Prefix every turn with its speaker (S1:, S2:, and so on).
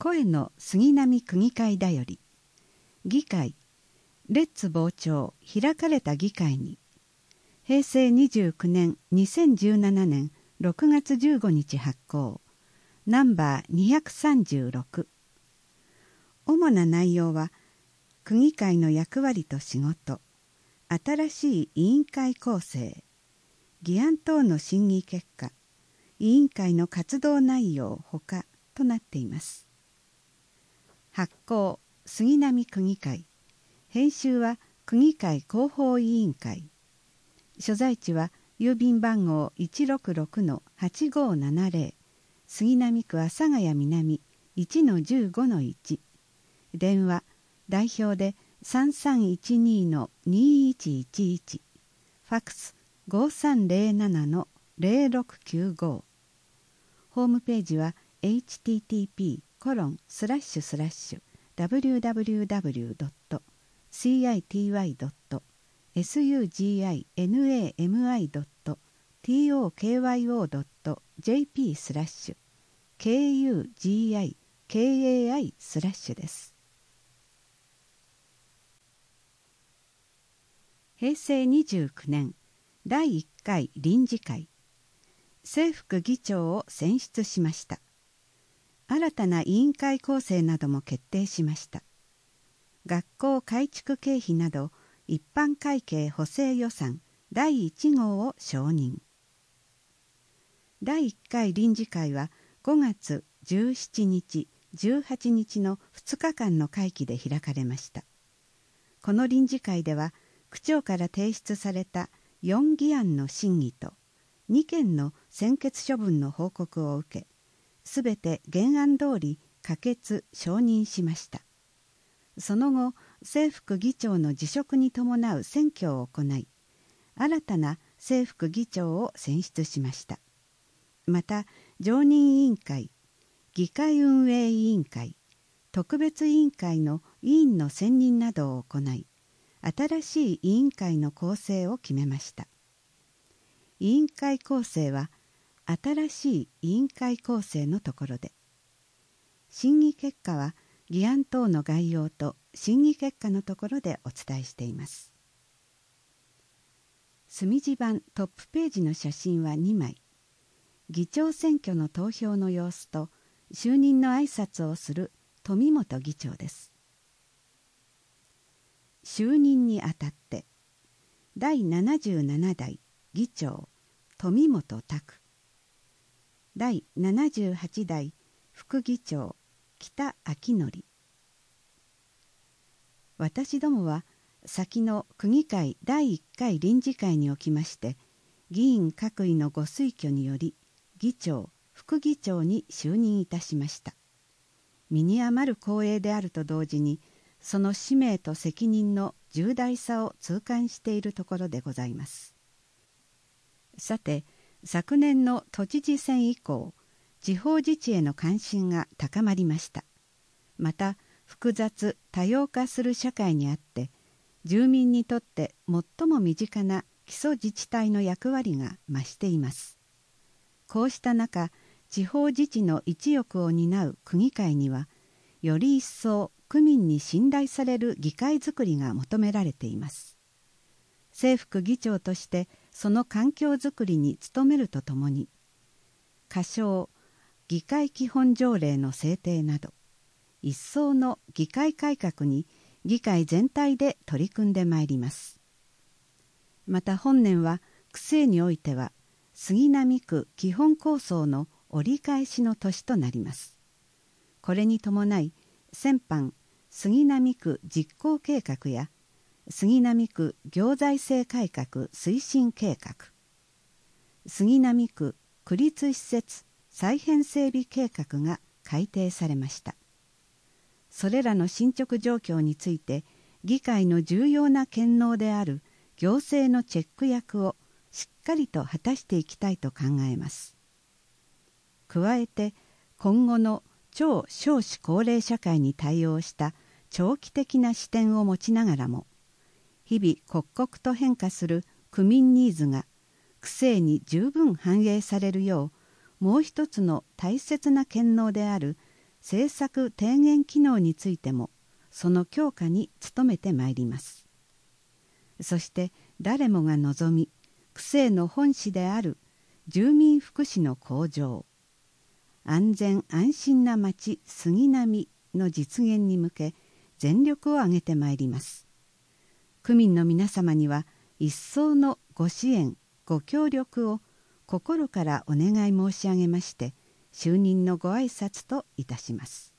S1: 声の杉並区議会だより。議会レッツ傍聴開かれた議会に。平成29年2017年6月15日発行。ナンバー236。主な内容は区議会の役割と仕事、新しい委員会構成、議案等の審議結果、委員会の活動内容ほかとなっています。発行杉並区議会、編集は区議会広報委員会、所在地は郵便番号 166-8570 杉並区阿佐ヶ谷南 1-15-1、電話代表で 3312-2111、ファクス 5307-0695。ホームページは http://www.city.sugimi.kugiki/です。平成29年第1回臨時会、正副議長を選出しました。新たな委員会構成なども決定しました。学校改築経費など一般会計補正予算第1号を承認。第1回臨時会は5月17日、18日の2日間の会期で開かれました。この臨時会では、区長から提出された4議案の審議と2件の専決処分の報告を受け、すべて原案通り可決・承認しました。その後、正副議長の辞職に伴う選挙を行い、新たな正副議長を選出しました。また、常任委員会、議会運営委員会、特別委員会の委員の選任などを行い、新しい委員会の構成を決めました。委員会構成は、新しい委員会構成のところで、審議結果は議案等の概要と審議結果のところでお伝えしています。墨字版トップページの写真は2枚。議長選挙の投票の様子と就任の挨拶をする富本議長です。就任にあたって第77代議長富本拓、第78代副議長北昭則。私どもは先の区議会第1回臨時会におきまして議員各位のご推挙により議長副議長に就任いたしました。身に余る光栄であると同時にその使命と責任の重大さを痛感しているところでございます。さて、昨年の都知事選以降、地方自治への関心が高まりました。また、複雑多様化する社会にあって、住民にとって最も身近な基礎自治体の役割が増しています。こうした中、地方自治の一翼を担う区議会には、より一層区民に信頼される議会づくりが求められています。正副議長としてその環境づくりに努めるとともに、仮称議会基本条例の制定など、一層の議会改革に議会全体で取り組んでまいります。また本年は区政においては杉並区基本構想の折り返しの年となります。これに伴い先般杉並区実行計画や杉並区行財政改革推進計画、杉並区区立施設再編整備計画が改定されました。それらの進捗状況について議会の重要な権能である行政のチェック役をしっかりと果たしていきたいと考えます。加えて今後の超少子高齢社会に対応した長期的な視点を持ちながらも、日々刻々と変化する区民ニーズが区政に十分反映されるよう、もう一つの大切な権能である政策提言機能についてもその強化に努めてまいります。そして誰もが望み区政の本旨である住民福祉の向上、安全安心な町杉並の実現に向け全力を挙げてまいります。区民の皆様には一層のご支援ご協力を心からお願い申し上げまして、就任のご挨拶といたします。